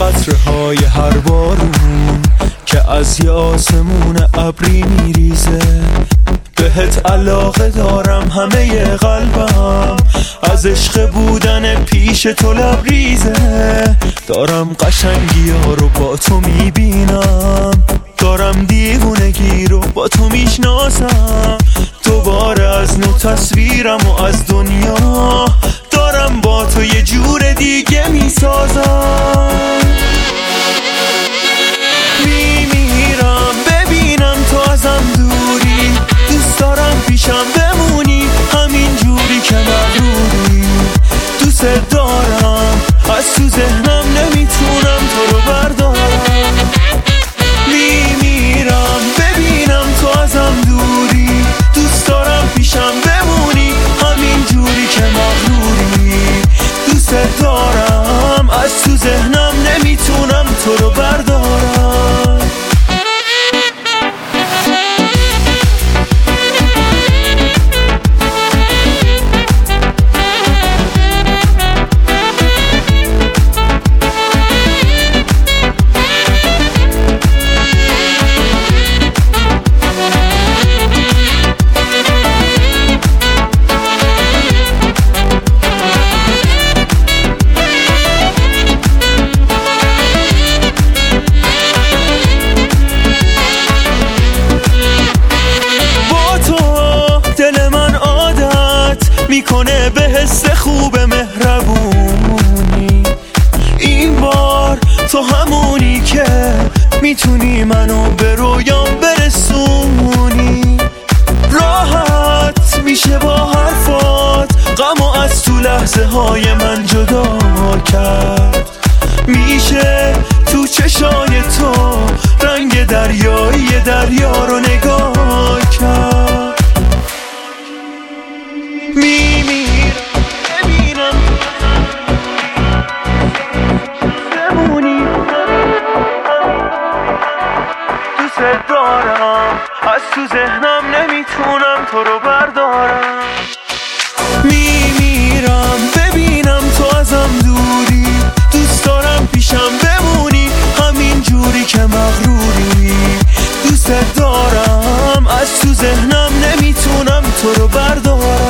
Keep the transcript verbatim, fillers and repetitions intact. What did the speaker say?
قطره‌های هر بارون که از یه آسمون ابری میریزه. بهت علاقه دارم همه قلبم، از عشق بودن پیش تو لبریزه. دارم قشنگی ها رو با تو میبینم، دارم دیوونگی رو با تو میشناسم. دوباره از نو تصویرم و از دنیا دارم با تو یه جور دیگه میسازم. میمیرم ببینم تو ازم دوری، دوست دارم پیشم بمونی همین جوری که مغروری. دوست دارم از تو ذهنم نمیتونم تو رو بردارم. میمیرم ببینم تو ازم دوری، دوست دارم پیشم بمونی همین جوری که مغروری. دوست دارم از تو ذهنم نمیتونم تو رو بردارم. میکنه به حس خوب مهربونی. این بار تو همونی که میتونی منو به رویام برسونی. راحت میشه با حرفات غمو از تو لحظه های من جدا کرد. میشه تو چشای تو رنگ دریایی دریا رو نگاه کرد. میمیرم ببینم بمونی، دوست دارم از تو ذهنم نمیتونم تو رو بردارم. میمیرم ببینم تو ازم دوری، دوست دارم پیشم بمونی همین جوری که مغروری. دوست دارم از تو ذهنم نمیتونم تو رو بردارم.